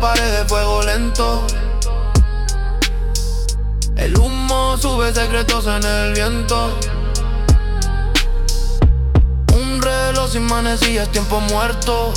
pared de fuego lento. El humo sube secretos en el viento. Un reloj sin manecillas, tiempo muerto.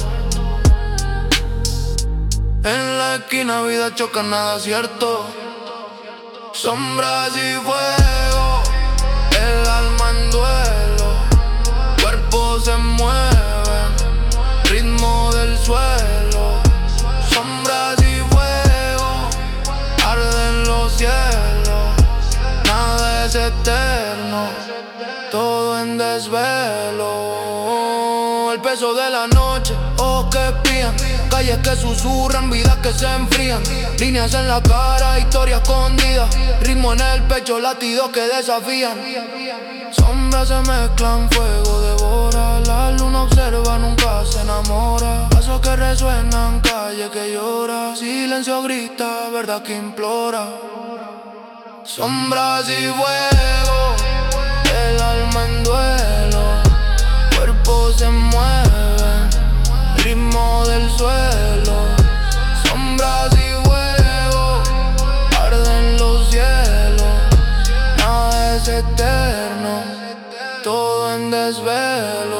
En la esquina vida choca, nada cierto. Sombras y fuego, el alma en duelo. Cuerpos se mueven, ritmo del suelo. Sombras y fuego, arden los cielos. Nada es eterno, todo en desvelo. El peso de la noche, ojos que espían, calles que susurran, vidas que se enfrían. Líneas en la cara, historia escondida. Ritmo en el pecho, latidos que desafían. Sombras se mezclan, fuego devora. La luna observa, nunca se enamora. Pasos que resuenan, calle que llora. Silencio grita, verdad que implora. Sombras y fuego, el alma en duelo. Cuerpos se mueven, ritmo del suelo. Sombras y fuego, arden los cielos. Nada es eterno, todo en desvelo.